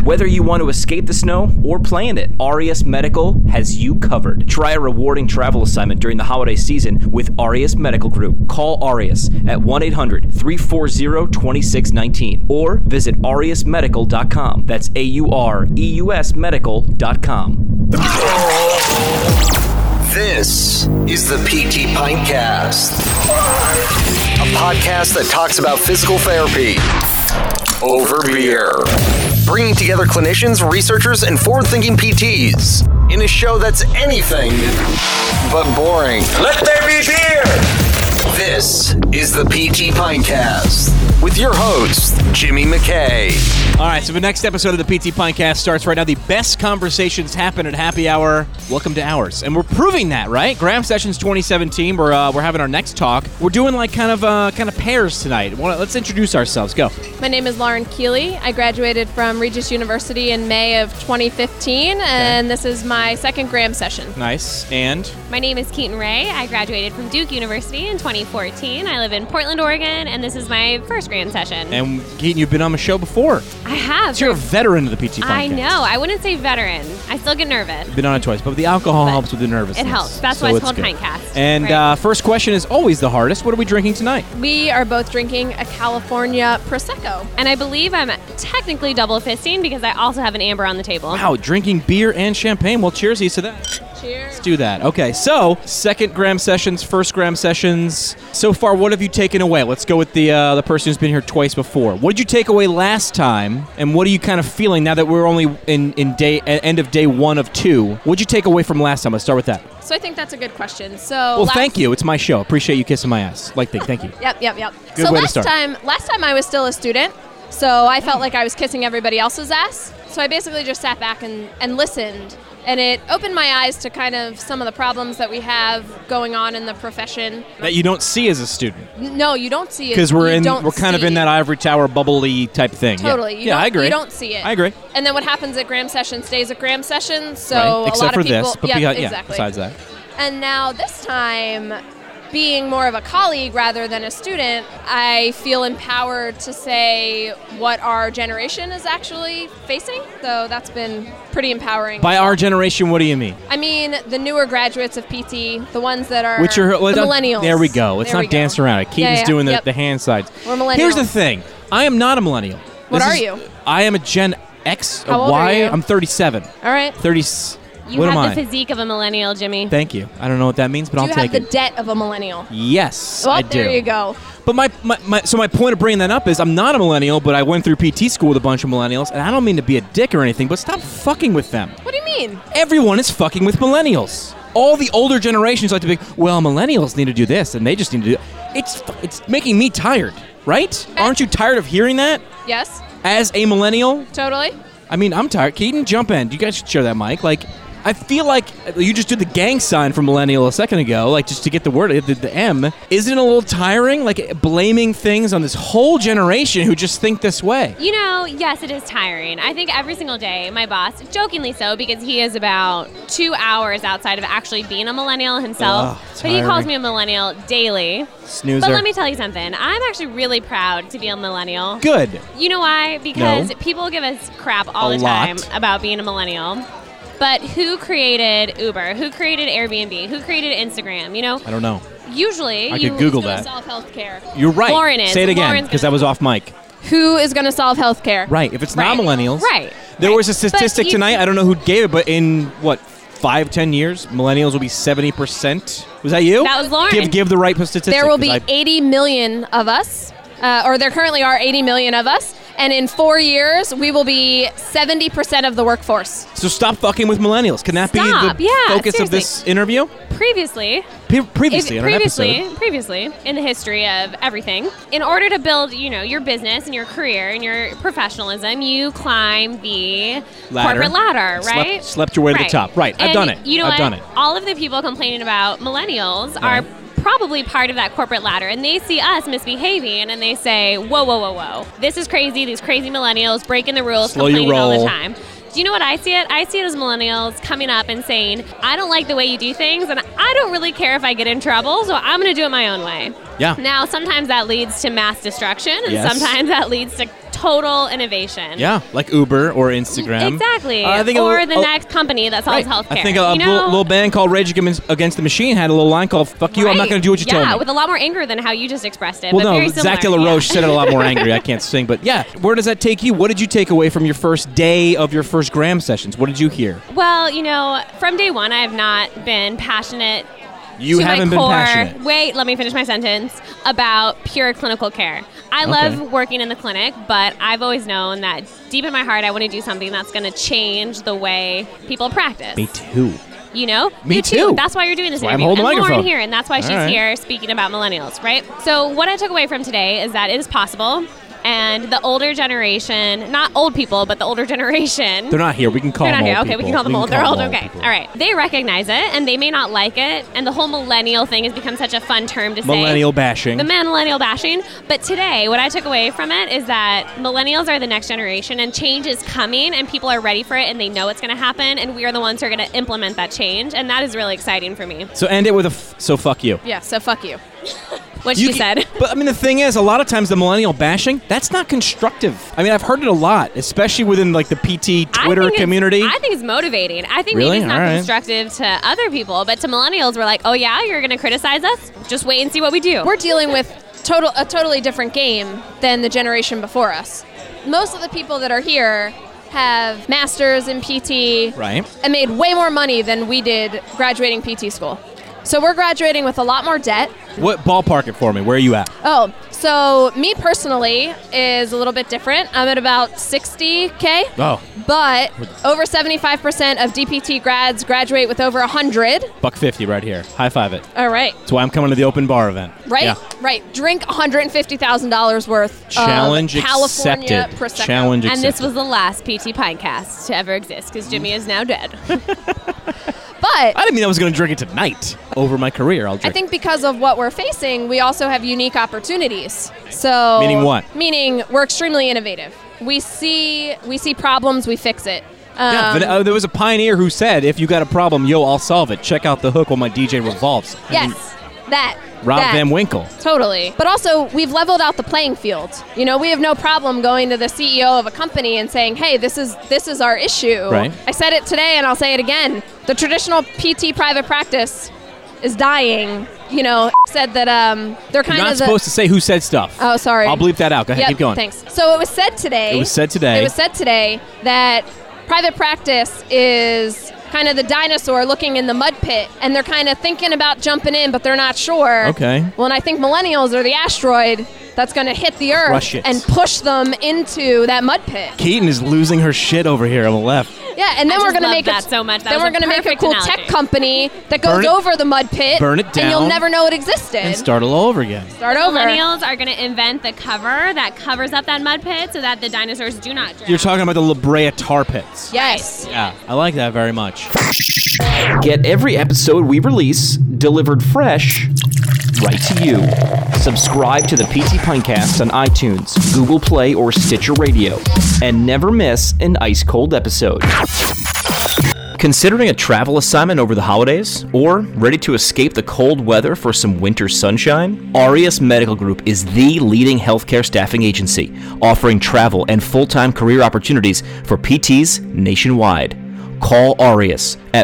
Whether you want to escape the snow or play in it, Aureus Medical has you covered. Try a rewarding travel assignment during the holiday season with Aureus Medical Group. Call Aureus at 1-800-340-2619 or visit aureusmedical.com. That's AUREUS medical.com. This is the PT Pintcast, a podcast that talks about physical therapy over beer, bringing together clinicians, researchers, and forward-thinking PTs in a show that's anything but boring. Let there be beer! This is the PT Pintcast with your host, Jimmy McKay. All right, so the next episode of the PT Pintcast starts right now. The best conversations happen at happy hour. Welcome to ours. And we're proving that, right? Graham Sessions 2017, we're having our next talk. We're doing like kind of pairs tonight. Let's introduce ourselves. Go. My name is Lauren Keeley. I graduated from Regis University in May of 2015, and this is my second Graham Session. Nice. And? My name is Keaton Ray. I graduated from Duke University in 2014. I live in Portland, Oregon, and this is my first Graham Session. And Keaton, you've been on the show before. I have. So you're a veteran of the PT Pintcast. I know. I wouldn't say veteran. I still get nervous. Been on it twice, but the alcohol helps with the nervousness. It helps. That's why it's called Pintcast. And right? First question is always the hardest. What are we drinking tonight? We are both drinking a California Prosecco. And I believe I'm technically double fisting because I also have an amber on the table. Wow, drinking beer and champagne. Well, cheers to that. Cheers. Let's do that. Okay, so second Graham Sessions, first Graham Sessions. So far, what have you taken away? Let's go with the person who's been here twice before. What did you take away last time, and what are you kind of feeling now that we're only in end of day 1 of 2? What did you take away from last time? Let's start with that. So I think that's a good question. Thank you. It's my show. Appreciate you kissing my ass. Thank you. Yep. Good so way to start. last time I was still a student, so I felt like I was kissing everybody else's ass. So I basically just sat back and listened. And it opened my eyes to kind of some of the problems that we have going on in the profession. That you don't see as a student. No, you don't see it. Because we're kind of in that ivory tower bubbly type thing. Totally. Yeah, I agree. You don't see it. I agree. And then what happens at Graham Session stays at Graham Session. So right. a lot of people. Except for this. But exactly. Besides that. And now this time, being more of a colleague rather than a student, I feel empowered to say what our generation is actually facing. So that's been pretty empowering. By our generation, what do you mean? I mean the newer graduates of PT, the ones that are the millennials. There we go. Let's not dance around it. Keaton's doing the hand sides. We're millennials. Here's the thing. I am not a millennial. What are you? I am a Gen X, How old are you? I'm 37. All right. 30. You what have am the I? physique of a millennial, Jimmy. Thank you. I don't know what that means, but I'll take it. Do you have the debt of a millennial? Yes, well, I do. There you go. But my point of bringing that up is I'm not a millennial, but I went through PT school with a bunch of millennials, and I don't mean to be a dick or anything, but stop fucking with them. What do you mean? Everyone is fucking with millennials. All the older generations like to be, well, millennials need to do this, and they just need to do that. It's making me tired, right? Aren't you tired of hearing that? Yes. As a millennial? Totally. I mean, I'm tired. Keaton, jump in. You guys should share that mic. I feel like you just did the gang sign for millennial a second ago, just to get the word, the M. Isn't it a little tiring, blaming things on this whole generation who just think this way? You know, yes, it is tiring. I think every single day, my boss, jokingly so, because he is about 2 hours outside of actually being a millennial himself, but he calls me a millennial daily. Snoozer. But let me tell you something. I'm actually really proud to be a millennial. Good. You know why? Because people give us crap all the time about being a millennial. But who created Uber? Who created Airbnb? Who created Instagram? You know? I don't know. Usually, I could Google that. Solve healthcare. You're right. Lauren is. Say it again, because I was off mic. Who is going to solve healthcare? Right. If it's not millennials. Right. There was a statistic tonight. I don't know who gave it, but in 5-10 years, millennials will be 70%. Was that you? That was Lauren. Give the right statistic. There will be 80 million of us, or there currently are 80 million of us. And in 4 years, we will be 70% of the workforce. So stop fucking with millennials. Can that be the focus of this interview? Previously in the history of everything, in order to build, your business and your career and your professionalism, you climb the corporate ladder, right? Slept your way to the top. Right. I've done it. You know I've done it. All of the people complaining about millennials are probably part of that corporate ladder, and they see us misbehaving, and they say, whoa, this is crazy, these crazy millennials breaking the rules, complaining all the time. Do you know what I see it? I see it as millennials coming up and saying, I don't like the way you do things, and I don't really care if I get in trouble, so I'm going to do it my own way. Yeah. Now, sometimes that leads to mass destruction, and sometimes that leads to total innovation. Yeah, like Uber or Instagram. Exactly. The next company that sells healthcare. I think a little band called Rage Against the Machine had a little line called "Fuck you, I'm not going to do what you told me." Yeah, with a lot more anger than how you just expressed it. Well, but no, very Zach De similar. La Roche said it a lot more angry. I can't sing, but yeah. Where does that take you? What did you take away from your first day of your first Gram sessions? What did you hear? Well, from day one, I have not been passionate. You haven't been passionate. Wait, let me finish my sentence. About pure clinical care. I love working in the clinic, but I've always known that deep in my heart, I want to do something that's going to change the way people practice. Me too. Me too. That's why you're doing this interview. I'm holding the and microphone. Lauren here, and that's why she's here speaking about millennials, right? So what I took away from today is that it is possible. And the older generation, not old people, but the older generation. They're not here. We can call them old people. Okay, we can call them old. They're old. Okay. All right. They recognize it, and they may not like it. And the whole millennial thing has become such a fun term to say. Millennial bashing. The millennial bashing. But today, what I took away from it is that millennials are the next generation, and change is coming, and people are ready for it, and they know it's going to happen, and we are the ones who are going to implement that change. And that is really exciting for me. So end it with so fuck you. Yeah, so fuck you. What she said. But I mean, the thing is, a lot of times the millennial bashing, that's not constructive. I mean, I've heard it a lot, especially within like the PT Twitter community. I think it's motivating. I think Really? maybe it's not All right. constructive to other people, but to millennials, we're like, oh yeah, you're going to criticize us? Just wait and see what we do. We're dealing with a totally different game than the generation before us. Most of the people that are here have masters in PT Right. and made way more money than we did graduating PT school. So we're graduating with a lot more debt. What ballpark it for me? Where are you at? Oh, so me personally is a little bit different. I'm at about 60K. Oh, But over 75% of DPT grads graduate with over 100. $150 right here. High five it. All right. That's why I'm coming to the open bar event. Right? Yeah. Right. Drink $150,000 worth Challenge of California accepted. Prosecco. Challenge And accepted. this was the last PT Pinecast to ever exist because Jimmy is now dead. But I didn't mean I was going to drink it tonight. Over my career, I'll drink I think because of what we're facing, we also have unique opportunities. So Meaning what? Meaning we're extremely innovative. We see problems, we fix it. But there was a pioneer who said, if you got a problem, I'll solve it. Check out the hook while my DJ revolves. Rob Van Winkle. Totally. But also, we've leveled out the playing field. We have no problem going to the CEO of a company and saying, hey, this is our issue. Right. I said it today and I'll say it again. The traditional PT private practice is dying. Said that they're kind You're not of supposed to say who said stuff. Oh, sorry. I'll bleep that out. Go ahead, Yep, keep going. Thanks. So it was said today that private practice is kind of the dinosaur looking in the mud pit, and they're kind of thinking about jumping in, but they're not sure. Okay. Well, and I think millennials are the asteroid that's going to hit the earth Crush it. and push them into that mud pit. Keaton is losing her shit over here on the left. Yeah, and then I we're just going to love make that so much. That then was we're a going to make a perfect cool analogy. tech company that goes Burn it- over the mud pit, burn it and you'll down. never know it existed. And start all over again. Start over. Millennials are going to invent the cover that covers up that mud pit so that the dinosaurs do not drown. You're talking about the La Brea tar pits. Yes. Yeah, I like that very much. Get every episode we release delivered fresh right to you. Subscribe to the PT Pinecast on iTunes, Google Play, or Stitcher Radio, and never miss an ice-cold episode. Considering a travel assignment over the holidays, or ready to escape the cold weather for some winter sunshine? Aureus Medical Group is the leading healthcare staffing agency, offering travel and full-time career opportunities for PTs nationwide. Call Aureus at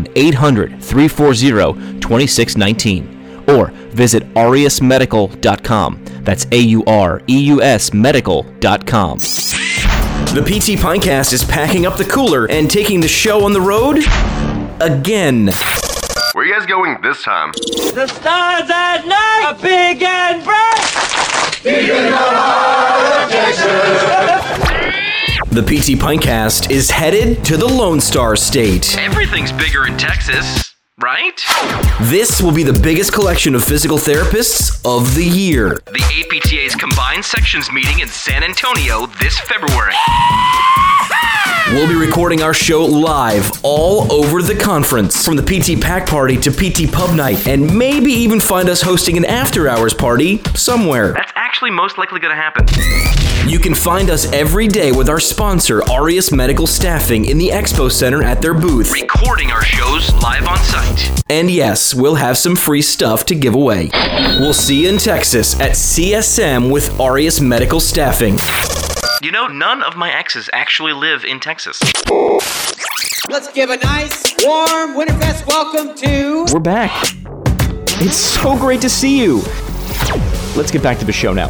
1-800-340-2619 or visit aureusmedical.com. That's AUREUS medical.com. The PT Pinecast is packing up the cooler and taking the show on the road again. Where are you guys going this time? The stars at night are big and bright. The PT Pinecast is headed to the Lone Star State. Everything's bigger in Texas, right? This will be the biggest collection of physical therapists of the year. The APTA's combined sections meeting in San Antonio this February. We'll be recording our show live all over the conference, from the PT Pack Party to PT Pub Night, and maybe even find us hosting an after-hours party somewhere. That's actually most likely going to happen. You can find us every day with our sponsor, Aureus Medical Staffing, in the Expo Center at their booth. Recording our shows live on site. And yes, we'll have some free stuff to give away. We'll see you in Texas at CSM with Aureus Medical Staffing. You know, none of my exes actually live in Texas. Let's give a nice, warm Winterfest welcome to... We're back. It's so great to see you. Let's get back to the show now.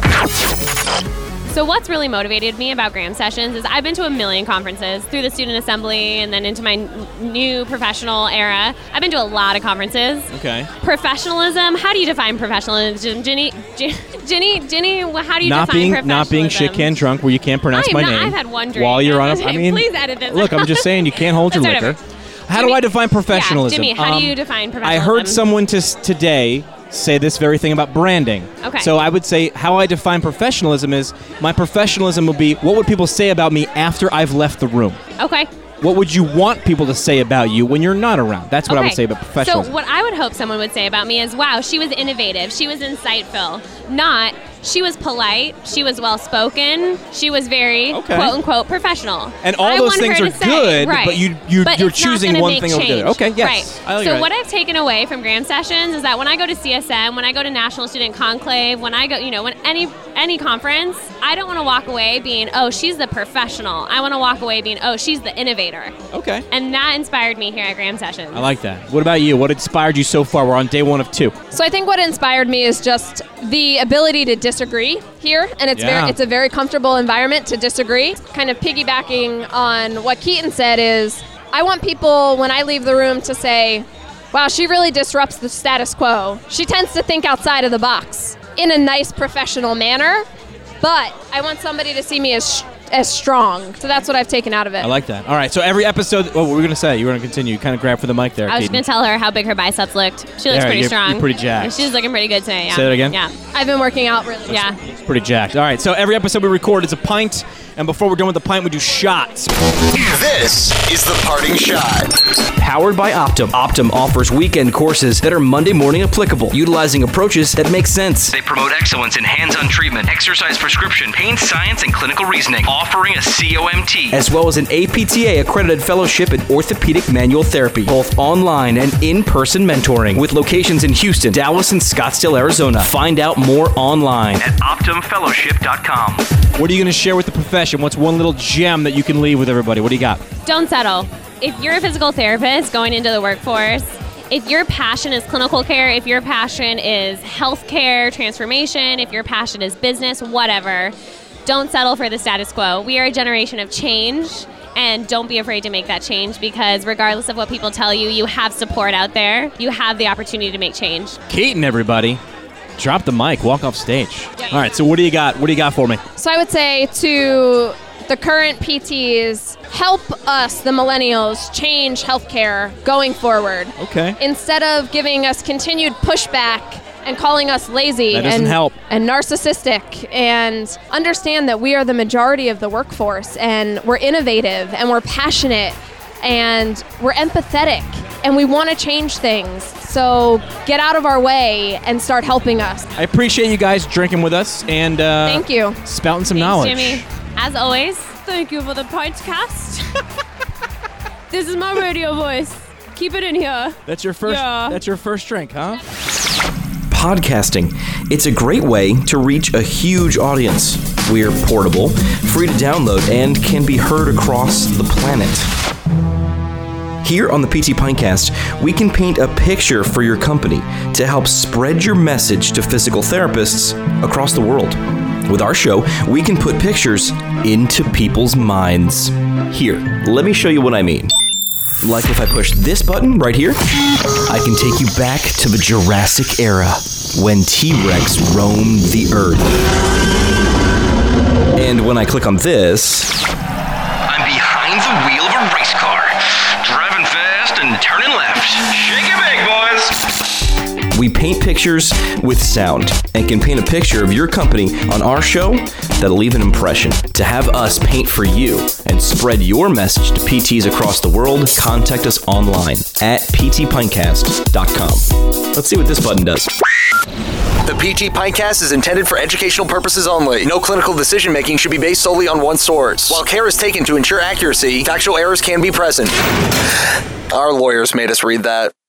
So what's really motivated me about Graham Sessions is I've been to a million conferences through the student assembly and then into my new professional era. I've been to a lot of conferences. Okay. Professionalism, how do you define professionalism? Ginny, how do you define professionalism? Not being shit-canned drunk where you can't pronounce my name. I've had one drink. While you're on please edit this. Look, I'm just saying you can't hold your liquor. How do I define professionalism? Yeah, Jimmy, how do you define professionalism? I heard someone today say this very thing about branding. Okay. So I would say how I define professionalism is my professionalism would be what would people say about me after I've left the room? Okay. What would you want people to say about you when you're not around? That's what I would say about professionalism. So what I would hope someone would say about me is, wow, she was innovative. She was insightful. Not, she was polite. She was well-spoken. She was very, quote-unquote, professional. And all those things are good, but you're choosing one thing over the other. Okay, yes. Right. So what I've taken away from Graham Sessions is that when I go to CSM, when I go to National Student Conclave, when I go, when any conference, I don't want to walk away being, oh, she's the professional. I want to walk away being, oh, she's the innovator. Okay. And that inspired me here at Graham Sessions. I like that. What about you? What inspired you so far? We're on day 1 of 2. So I think what inspired me is just the ability to disagree here, and it's a very comfortable environment to disagree. Kind of piggybacking on what Keaton said is, I want people when I leave the room to say, wow, she really disrupts the status quo. She tends to think outside of the box in a nice professional manner, but I want somebody to see me as strong. So that's what I've taken out of it. I like that. All right, so every episode, what were we going to say? You were going to continue. You kind of grab for the mic there, I was just going to tell her how big her biceps looked. She looks pretty strong. You're pretty jacked. She's looking pretty good today, yeah. Say that again? Yeah. I've been working out really. Yeah. It's pretty jacked. All right, so every episode we record is a pint, and before we're done with the pint, we do shots. This is the Parting Shot. Powered by Optum. Optum offers weekend courses that are Monday morning applicable, utilizing approaches that make sense. They promote excellence in hands-on treatment, exercise prescription, pain science, and clinical reasoning, offering a COMT, as well as an APTA accredited fellowship in orthopedic manual therapy, both online and in-person mentoring, with locations in Houston, Dallas, and Scottsdale, Arizona. Find out more online at OptumFellowship.com. What are you going to share with the profession? What's one little gem that you can leave with everybody? What do you got? Don't settle. If you're a physical therapist going into the workforce, if your passion is clinical care, if your passion is healthcare transformation, if your passion is business, whatever, don't settle for the status quo. We are a generation of change, and don't be afraid to make that change, because regardless of what people tell you, you have support out there. You have the opportunity to make change. Keaton, everybody. Drop the mic. Walk off stage. All right, so what do you got? What do you got for me? So I would say to the current PTs, help us, the millennials, change healthcare going forward. Okay. Instead of giving us continued pushback and calling us lazy that doesn't help. And narcissistic, and understand that we are the majority of the workforce, and we're innovative, and we're passionate, and we're empathetic, and we want to change things. So get out of our way and start helping us. I appreciate you guys drinking with us and thank you. Spouting some Thanks, knowledge. Jimmy. As always, thank you for the podcast. This is my radio voice. Keep it in here. That's your first. Yeah. That's your first drink, huh? Podcasting. It's a great way to reach a huge audience. We're portable, free to download, and can be heard across the planet. Here on the PT Pintcast, we can paint a picture for your company to help spread your message to physical therapists across the world. With our show, we can put pictures into people's minds. Here, let me show you what I mean. Like if I push this button right here, I can take you back to the Jurassic era, when T-Rex roamed the Earth. And when I click on this, I'm behind the wheel of a race car, driving fast and turning left. Shake it big, boys! we paint pictures with sound and can paint a picture of your company on our show that'll leave an impression. To have us paint for you and spread your message to PTs across the world, contact us online at ptpintcast.com. Let's see what this button does. The PT Pintcast is intended for educational purposes only. No clinical decision-making should be based solely on one source. While care is taken to ensure accuracy, factual errors can be present. Our lawyers made us read that.